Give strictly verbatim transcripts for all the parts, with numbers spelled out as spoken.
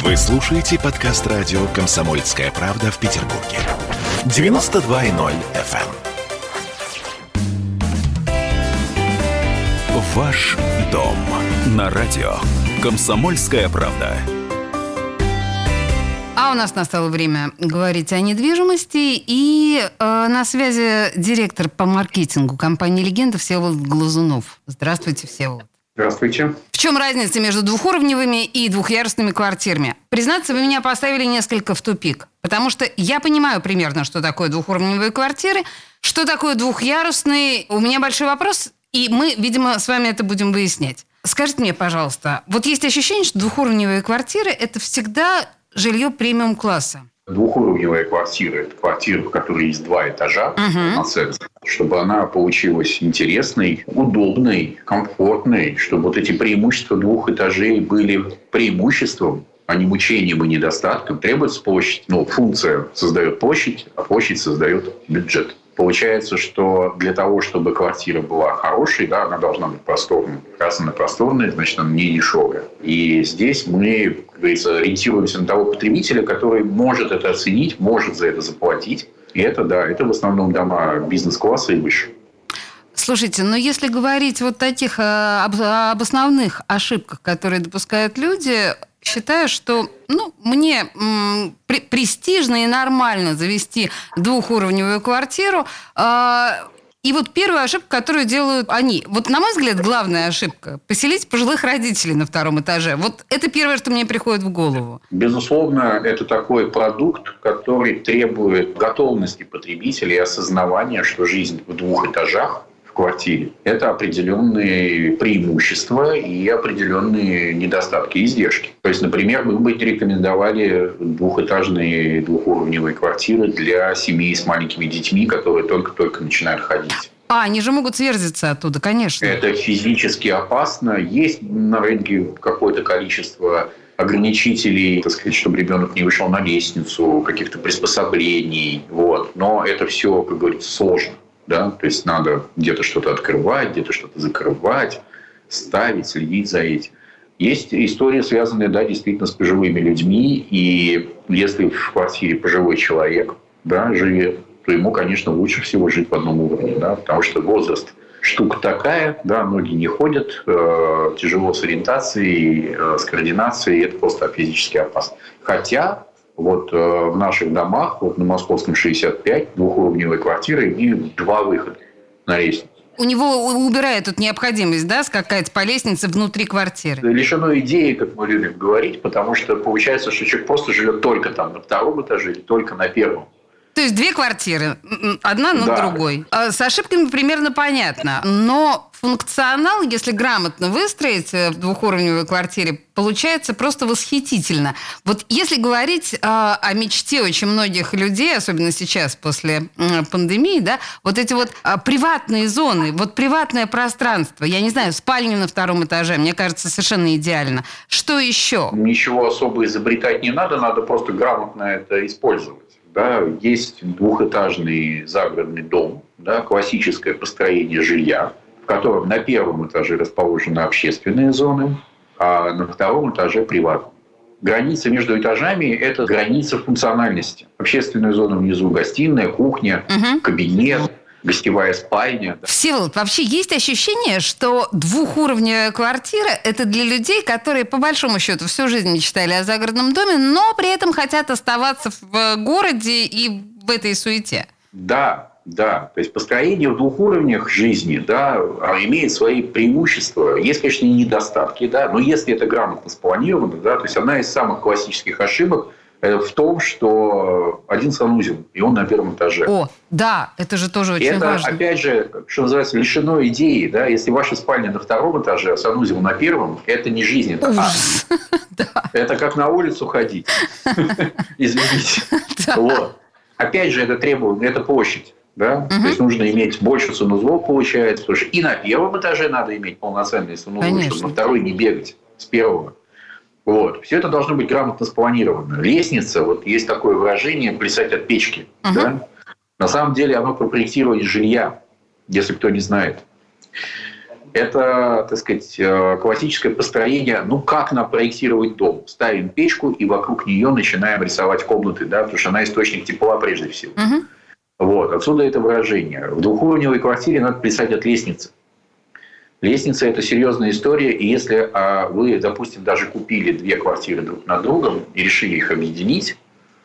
Вы слушаете подкаст радио «Комсомольская правда» в Петербурге. девяносто два и ноль эф эм. Ваш дом на радио «Комсомольская правда». А у нас настало время говорить о недвижимости. И э, на связи директор по маркетингу компании «Легенда» Всеволод Глазунов. Здравствуйте, Всеволод. Здравствуйте. В чем разница между двухуровневыми и двухъярусными квартирами? Признаться, вы меня поставили несколько в тупик. Потому что я понимаю примерно, что такое двухуровневые квартиры, что такое двухъярусный. У меня большой вопрос, и мы, видимо, с вами это будем выяснять. Скажите мне, пожалуйста, вот есть ощущение, что двухуровневые квартиры – это всегда жилье премиум-класса? Двухуровневая квартира – это квартира, в которой есть два этажа, uh-huh. чтобы она получилась интересной, удобной, комфортной, чтобы вот эти преимущества двух этажей были преимуществом, а не мучением и недостатком. Требуется площадь, ну, функция создает площадь, а площадь создает бюджет. Получается, что для того, чтобы квартира была хорошей, да, она должна быть просторной. Раз она просторная, значит, она не дешевая. И здесь мы, как говорится, ориентируемся на того потребителя, который может это оценить, может за это заплатить. И это, да, это в основном дома бизнес-класса и выше. Слушайте, но если говорить вот таких об, об основных ошибках, которые допускают люди, считаю, что ну, мне м, при, престижно и нормально завести двухуровневую квартиру. Э, и вот первая ошибка, которую делают они. Вот, на мой взгляд, главная ошибка – поселить пожилых родителей на втором этаже. Вот это первое, что мне приходит в голову. Безусловно, это такой продукт, который требует готовности потребителя и осознавания, что жизнь в двух этажах в квартире – это определенные преимущества и определенные недостатки и издержки. То есть, например, мы бы рекомендовали двухэтажные двухуровневые квартиры для семей с маленькими детьми, которые только-только начинают ходить. А, они же могут сверзиться оттуда, конечно. Это физически опасно. Есть на рынке какое-то количество ограничителей, так сказать, чтобы ребенок не вышел на лестницу, каких-то приспособлений. Вот. Но это все, как говорится, сложно. Да? То есть надо где-то что-то открывать, где-то что-то закрывать, ставить, следить за этим. Есть истории, связанные, да, действительно с пожилыми людьми. И если в квартире пожилой человек, да, живет, то ему, конечно, лучше всего жить в одном уровне. Да? Потому что возраст штука такая, да, ноги не ходят, э, тяжело с ориентацией, э, с координацией, это просто физически опасно. Хотя вот э, в наших домах, вот на Московском шестьдесят пять, двухуровневые квартиры, имеют два выхода на лестницу. У него убирает тут необходимость, да, скакать по лестнице внутри квартиры? Лишено идеи, как мы любим говорить, потому что получается, что человек просто живет только там на втором этаже или только на первом. То есть две квартиры, одна над да. другой. С ошибками примерно понятно. Но функционал, если грамотно выстроить в двухуровневой квартире, получается просто восхитительно. Вот если говорить о, о мечте очень многих людей, особенно сейчас после пандемии, да, вот эти вот приватные зоны, вот приватное пространство, я не знаю, спальня на втором этаже, мне кажется, совершенно идеально. Что еще? Ничего особо изобретать не надо, надо просто грамотно это использовать. Да, есть двухэтажный загородный дом, да, классическое построение жилья, в котором на первом этаже расположены общественные зоны, а на втором этаже приватные. Граница между этажами – это граница функциональности. Общественная зона внизу – гостиная, кухня, угу. кабинет, гостевая спальня. Всеволод, вообще есть ощущение, что двухуровневая квартира – это для людей, которые, по большому счету, всю жизнь мечтали о загородном доме, но при этом хотят оставаться в городе и в этой суете? Да, да. То есть построение в двух уровнях жизни, да, имеет свои преимущества. Есть, конечно, и недостатки, да, но если это грамотно спланировано, да, то есть одна из самых классических ошибок в том, что один санузел, и он на первом этаже. О, да, это же тоже очень это, важно. Это, опять же, что называется, лишено идеи. Да? Если ваша спальня на втором этаже, а санузел на первом, это не жизнь, это ад. Это как на улицу ходить. Извините. Опять же, это требует, это площадь. Да? То есть нужно иметь больше санузлов, получается. Потому что и на первом этаже надо иметь полноценные санузлы, чтобы на второй не бегать с первого. Вот. Все это должно быть грамотно спланировано. Лестница, вот есть такое выражение «плясать от печки». Uh-huh. Да? На самом деле оно про проектирование жилья, если кто не знает. Это, так сказать, классическое построение, ну, как нам проектировать дом. Ставим печку и вокруг нее начинаем рисовать комнаты, да, потому что она источник тепла прежде всего. Угу. Вот. Отсюда это выражение. В двухуровневой квартире надо писать от лестницы. Лестница – это серьезная история, и если а, вы, допустим, даже купили две квартиры друг над другом и решили их объединить,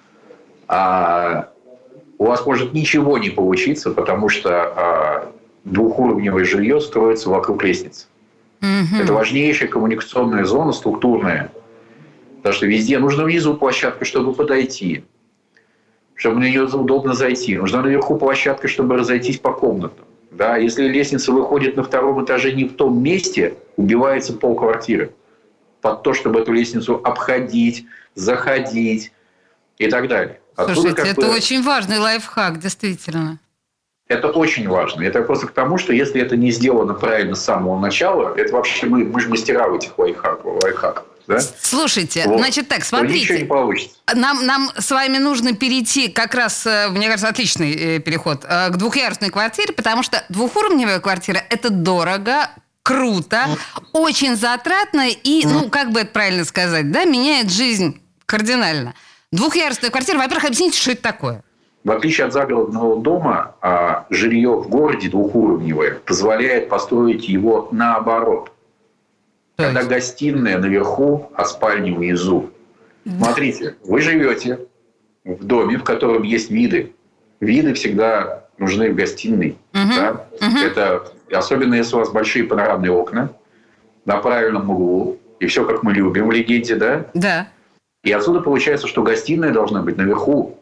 а, у вас может ничего не получиться, потому что а, двухуровневое жилье строится вокруг лестницы. Mm-hmm. Это важнейшая коммуникационная зона, структурная, потому что везде нужно внизу площадка, чтобы подойти, чтобы на нее удобно зайти. Нужна наверху площадка, чтобы разойтись по комнатам. Да, если лестница выходит на втором этаже не в том месте, убивается полквартиры. Под то, чтобы эту лестницу обходить, заходить и так далее. Слушайте, Оттуда, это бы, очень важный лайфхак, действительно. Это очень важно. Это просто к тому, что если это не сделано правильно с самого начала, это вообще мы, мы же мастера в этих лайфхаках. лайфхаках да? Слушайте, вот. Значит так, смотрите. Ничего не получится. Нам, нам с вами нужно перейти как раз, мне кажется, отличный переход к двухъярусной квартире, потому что двухуровневая квартира – это дорого, круто, очень затратно и, ну, как бы это правильно сказать, да, меняет жизнь кардинально. Двухъярусная квартира, во-первых, объясните, что это такое? В отличие от загородного дома, жилье в городе двухуровневое позволяет построить его наоборот. Когда гостиная наверху, а спальня внизу. Смотрите, вы живете в доме, в котором есть виды. Виды всегда нужны в гостиной. Uh-huh. Да? Uh-huh. Это, особенно если у вас большие панорамные окна на правильном углу. И все, как мы любим в легенде, да? Да. И отсюда получается, что гостиная должна быть наверху.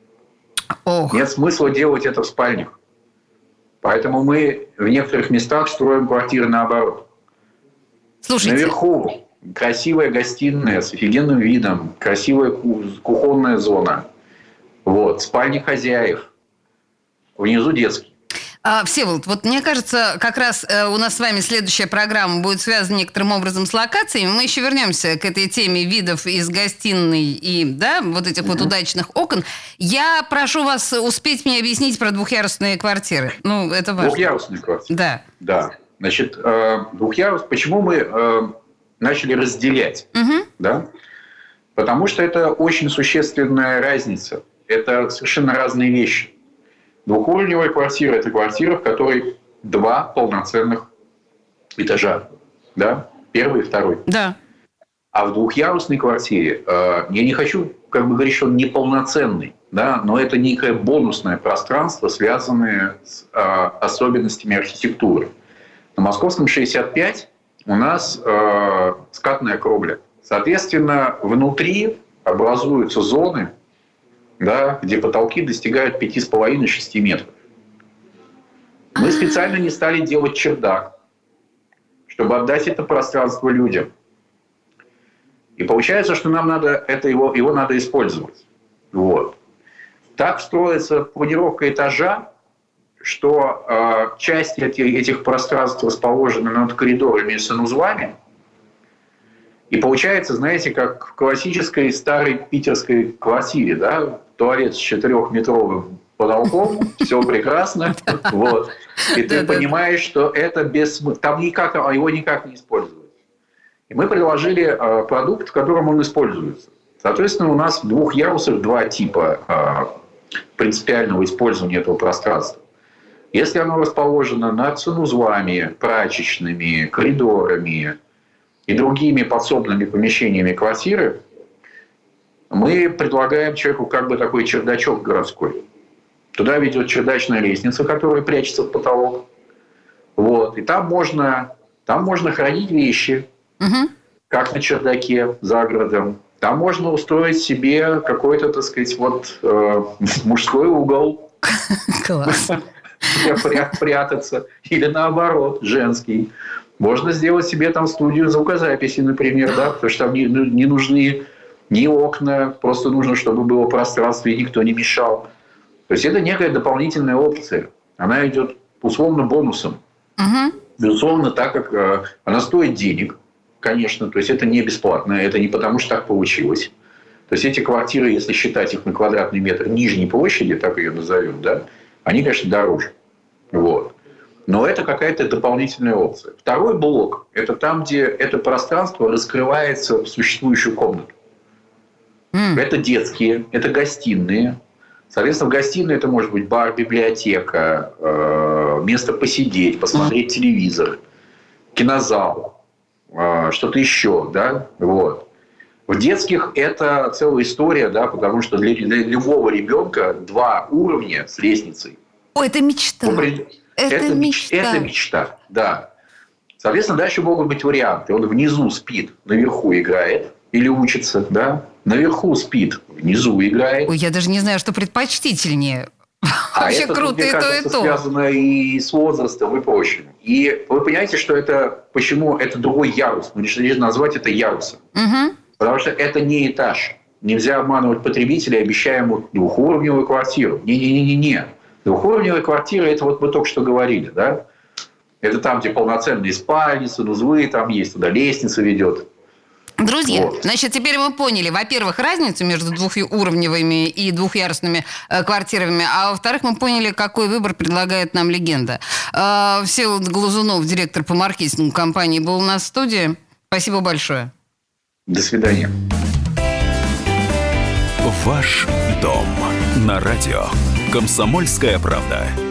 Ох. Нет смысла делать это в спальнях. Поэтому мы в некоторых местах строим квартиры наоборот. Слушайте. Наверху красивая гостиная с офигенным видом, красивая кухонная зона. Вот, спальня хозяев. Внизу детский. А, Всеволод, вот мне кажется, как раз э, у нас с вами следующая программа будет связана некоторым образом с локациями. Мы еще вернемся к этой теме видов из гостиной и, да, вот этих mm-hmm. вот удачных окон. Я прошу вас успеть мне объяснить про двухъярусные квартиры. Ну, это важно. Двухъярусные квартиры? Да. Да. Значит, э, двухъярус... Почему мы э, начали разделять? Mm-hmm. Да? Потому что это очень существенная разница. Это совершенно разные вещи. Двухуровневая квартира – это квартира, в которой два полноценных этажа. Да? Первый и второй. Да. А в двухъярусной квартире, э, я не хочу как бы говорить, что он неполноценный, да? Но это некое бонусное пространство, связанное с э, особенностями архитектуры. На Московском шестьдесят пять у нас э, скатная кровля. Соответственно, внутри образуются зоны, да, где потолки достигают пяти с половиной - шести метров. Мы специально не стали делать чердак, чтобы отдать это пространство людям. И получается, что нам надо это его, его надо использовать. Вот. Так строится планировка этажа, что э, часть этих, этих пространств расположены над коридорами и санузлами. И получается, знаете, как в классической старой питерской квартире, да, туалет с четырехметровым потолком, все прекрасно, вот. И ты понимаешь, что это бессмысленно, там никак, его никак не используют. И мы предложили продукт, в котором он используется. Соответственно, у нас в двух ярусах два типа принципиального использования этого пространства. Если оно расположено над санузлами, прачечными, коридорами и другими подсобными помещениями квартиры, мы предлагаем человеку как бы такой чердачок городской. Туда ведет чердачная лестница, которая прячется в потолок. Вот. И там можно, там можно хранить вещи, угу. как на чердаке за городом. Там можно устроить себе какой-то, так сказать, вот, э, мужской угол. Класс. Прятаться. Или наоборот, женский. Можно сделать себе там студию звукозаписи, например, да, потому что там не, не нужны ни окна, просто нужно, чтобы было пространство и никто не мешал. То есть это некая дополнительная опция. Она идет условно бонусом. Угу. Безусловно, так как э, она стоит денег, конечно, то есть это не бесплатно, это не потому, что так получилось. То есть эти квартиры, если считать их на квадратный метр нижней площади, так ее назовем, да, они, конечно, дороже. Вот. Но это какая-то дополнительная опция. Второй блок – это там, где это пространство раскрывается в существующую комнату. Mm. Это детские, это гостиные. Соответственно, в гостиной это может быть бар, библиотека, э, место посидеть, посмотреть mm. телевизор, кинозал, э, что-то еще. Да? Вот. В детских это целая история, да, потому что для, для любого ребенка два уровня с лестницей. О, это мечта. Это, это мечта. Это мечта, да. Соответственно, дальше могут быть варианты. Он внизу спит, наверху играет или учится, да. Наверху спит, внизу играет. Ой, я даже не знаю, что предпочтительнее. А Вообще это, круто мне и кажется, то, и то. Связано и с возрастом, и прочим. И вы понимаете, что это, почему это другой ярус. Мы решили назвать это ярусом. Угу. Потому что это не этаж. Нельзя обманывать потребителя, обещая ему двухуровневую квартиру. Не-не-не-не. Двухуровневая квартира, это вот мы только что говорили, да? Это там, где полноценные спальни, санузлы там есть, туда лестница ведет. Друзья, вот. Значит, теперь мы поняли, во-первых, разницу между двухуровневыми и двухъярусными э, квартирами, а во-вторых, мы поняли, какой выбор предлагает нам легенда. Э, Всеволод Глазунов, директор по маркетингу компании, был у нас в студии. Спасибо большое. До свидания. Ваш дом на радио «Комсомольская правда».